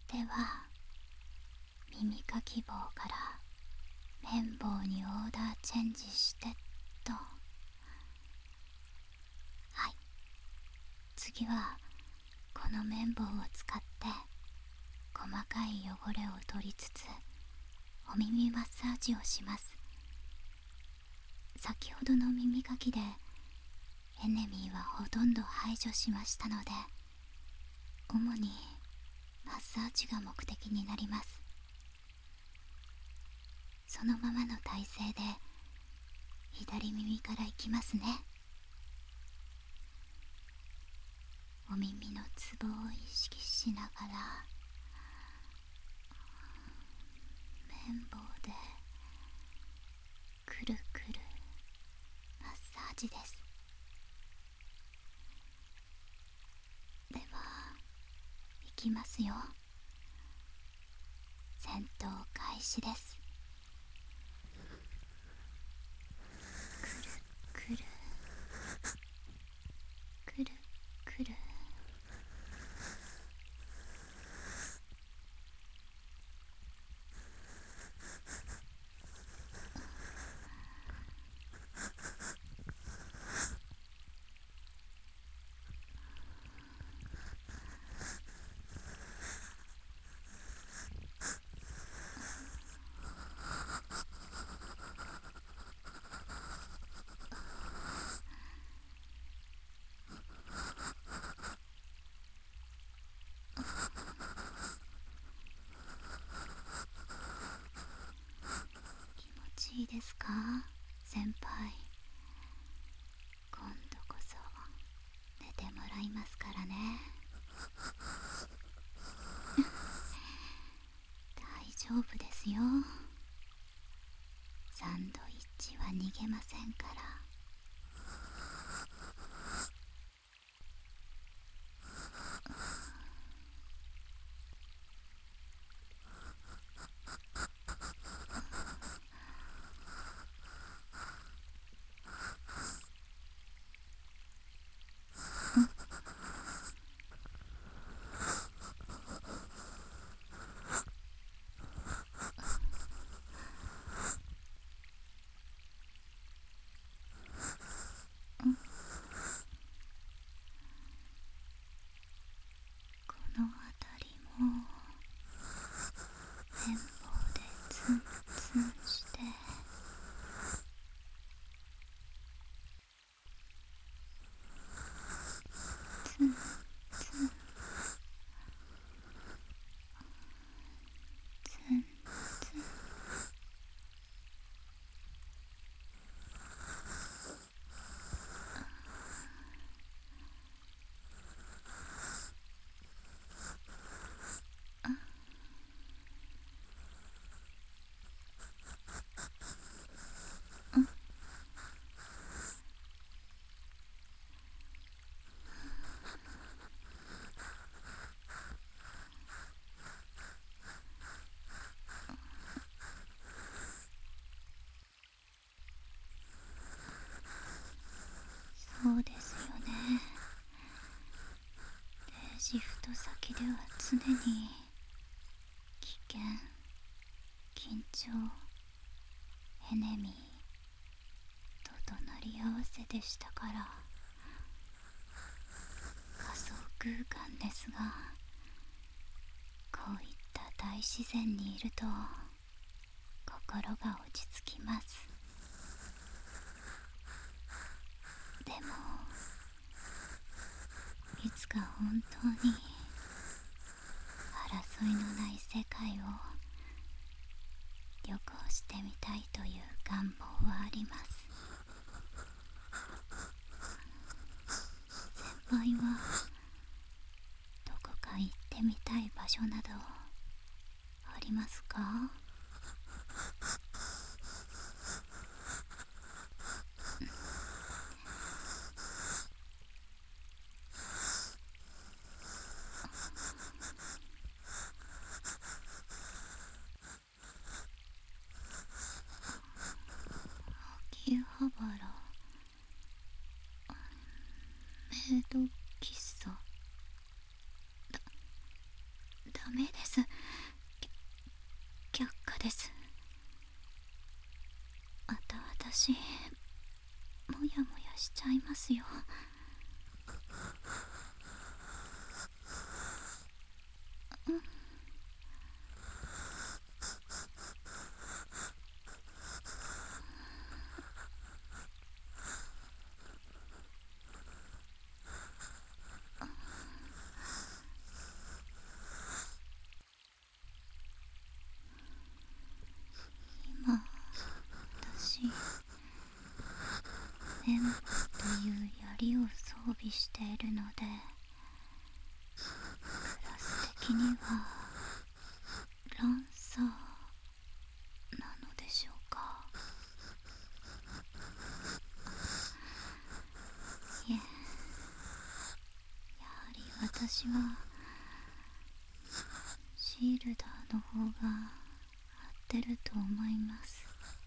では、耳かき棒から綿棒にオーダーチェンジしてと。はい、次はこの綿棒を使って細かい汚れを取りつつお耳マッサージをします。先ほどの耳かきでエネミーはほとんど排除しましたので、主にマッサージが目的になります。そのままの体勢で左耳からいきますね。お耳のツボを意識しながら綿棒でくるくるマッサージです。では、いきますよ。戦闘開始です。くるくるくるくる。気持ちいいですか、先輩。今度こそ寝てもらいますからね。大丈夫ですよ。サンドイッチは逃げませんから。この辺りも綿棒でツンツンしてツンツンツンツン。そうですよね。シフト先では常に危険、緊張、エネミーと隣り合わせでしたから。仮想空間ですが、こういった大自然にいると心が落ち着きます。でもいつか本当に争いのない世界を旅行してみたいという願望はあります。先輩はどこか行ってみたい場所などありますか？秋葉原、メイド喫茶、 ダメです。却下です。私もやもやしちゃいますよ。今私綿棒という槍を装備しているので、クラス的にはランサーなのでしょうか。いえ、やはり私はシールダーの方が合ってると思います。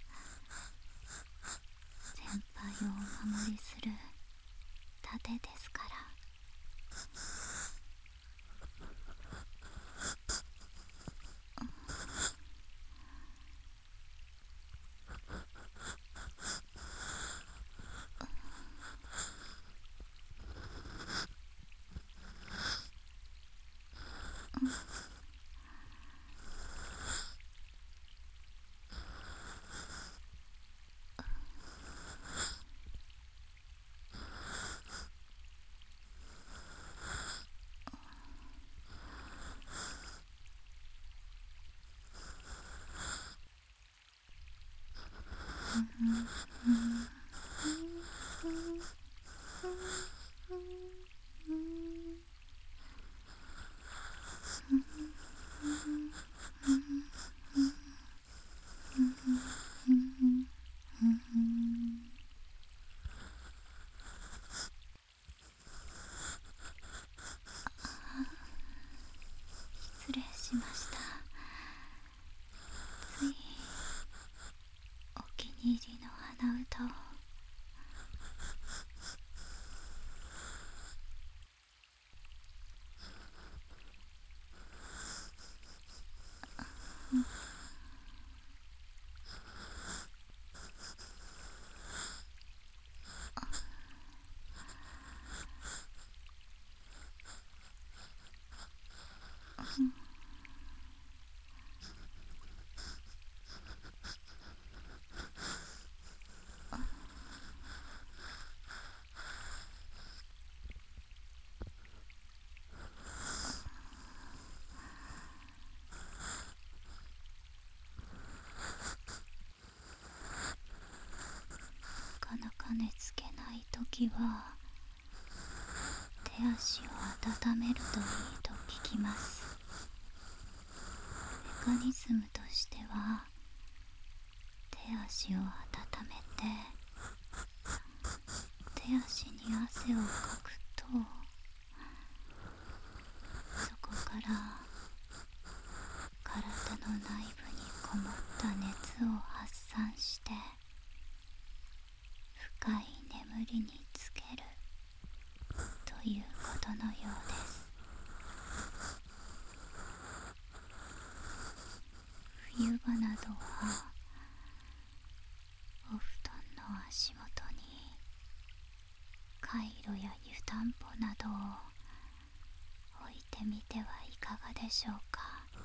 先輩をお守りする盾ですから。失礼しました。ついお気に入りの鼻歌を。なかなか寝つけないときは手足を温めるといいと聞きます。メカニズムとしては、手足を温めて手足に汗をかくと、そこから体の内部にこもった熱を発散して深い眠りにつけるということのようです。冬場などはお布団の足元にカイロや湯たんぽなどを置いてみてはいかがでしょうか。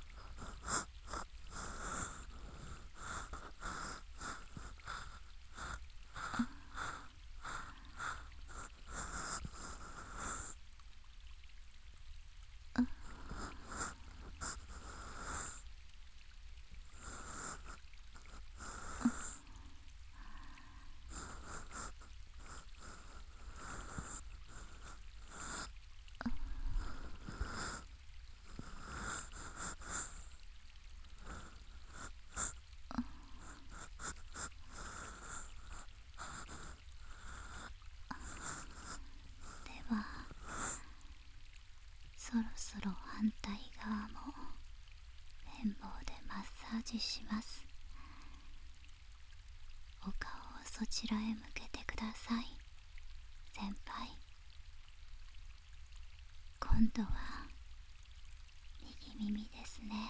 ではそろそろ反対側も綿棒でマッサージします。お顔をそちらへ向けてください、先輩。今度は右耳ですね。